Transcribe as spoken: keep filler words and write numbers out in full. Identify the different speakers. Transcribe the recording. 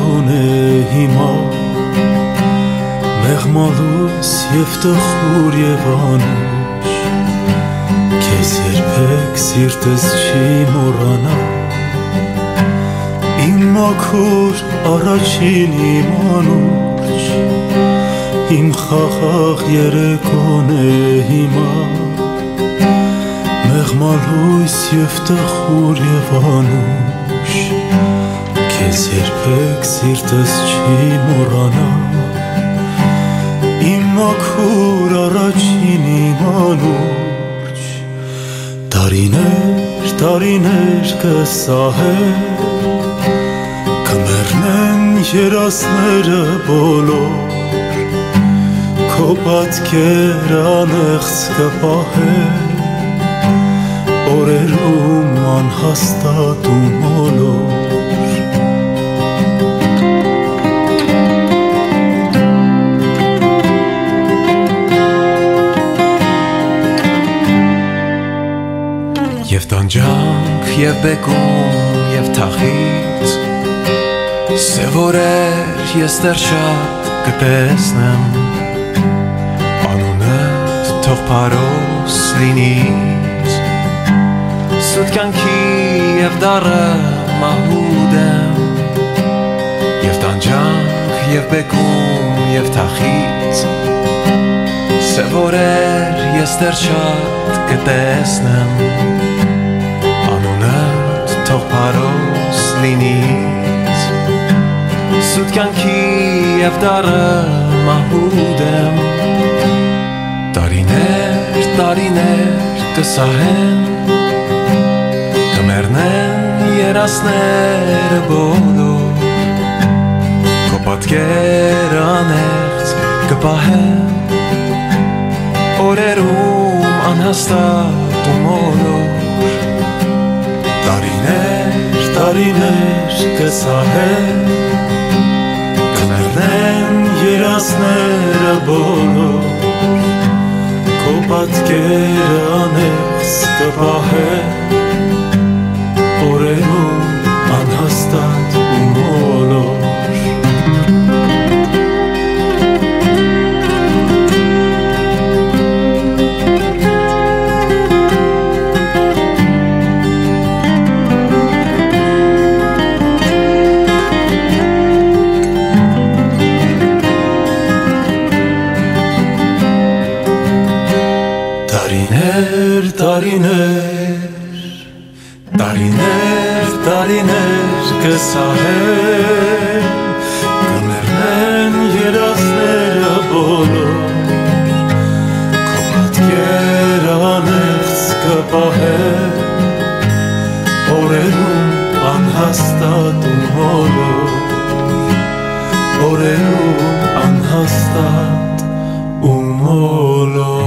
Speaker 1: գոնե հիմա մեղմալուս և տխուր և անուշ քեզ երբեք սիրտս չի մոռանա իմ մաքուր առաջին իմ անուշ իմ խաղաղ երեկոն է հիմա մեղմալույս և տխուր և անուշ քեզ երբեք սիրտս չի մոռանա իմ մաքուր առաջին իմ անուշ տարիներ տարիներ կսահեր կմեռնեն երասները բոլոր քո պատկերը անեղծ կպահեր օրերում անհաստատ ու մոլոր
Speaker 2: Եվ տանջանք և բեկում և թախից Սև օրեր ես դեռ շատ կտեսնեմ Անունդ թող պարոս լինից Սուտ կյանքի և դառը մահուդ եմ Եվ տանջանք և բեկում և թախից Սև օրեր ես դեռ շատ կտեսնեմ Անունդ թող պարոս լինից Սուտ կյանքի և դառը մահուդ եմ Տարիներ, տարիներ կսահեն Կմեռնեն երասները բոլոր Քո պատկերը անեղծ կպահեն Օրերում անհաստատ ու մոլոր Տարիներ, տարիներ կսահեն Կմեռնեն երասները բոլոր Քո պատկերը անեղծ կպահեն Օրերում անհաստատ ու մոլոր Տարիներ, տարիներ, տարիներ, տարիներ կսահեն Կմեռնեն երասները բոլոր Քո պատկերը անեղծ կպահեն Օրերում անհաստատ ու մոլոր Օրերում անհաստատ ու մոլոր